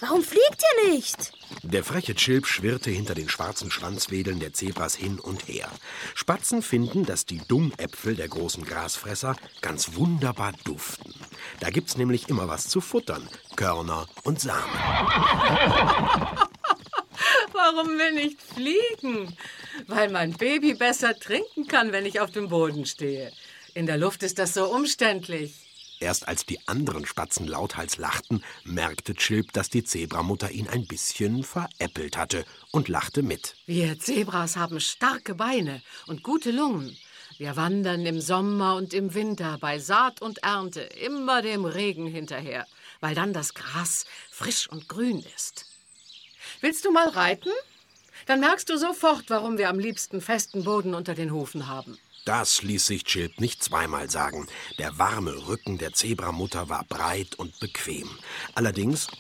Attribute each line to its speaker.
Speaker 1: Warum fliegt ihr nicht?
Speaker 2: Der freche Chilp schwirrte hinter den schwarzen Schwanzwedeln der Zebras hin und her. Spatzen finden, dass die Dummäpfel der großen Grasfresser ganz wunderbar duften. Da gibt's nämlich immer was zu futtern, Körner und Samen.
Speaker 3: Warum will ich fliegen? Weil mein Baby besser trinken kann, wenn ich auf dem Boden stehe. In der Luft ist das so umständlich.
Speaker 2: Erst als die anderen Spatzen lauthals lachten, merkte Chilp, dass die Zebramutter ihn ein bisschen veräppelt hatte und lachte mit.
Speaker 3: Wir Zebras haben starke Beine und gute Lungen. Wir wandern im Sommer und im Winter bei Saat und Ernte immer dem Regen hinterher, weil dann das Gras frisch und grün ist. Willst du mal reiten? Dann merkst du sofort, warum wir am liebsten festen Boden unter den Hufen haben.
Speaker 2: Das ließ sich Chilp nicht zweimal sagen. Der warme Rücken der Zebramutter war breit und bequem. Allerdings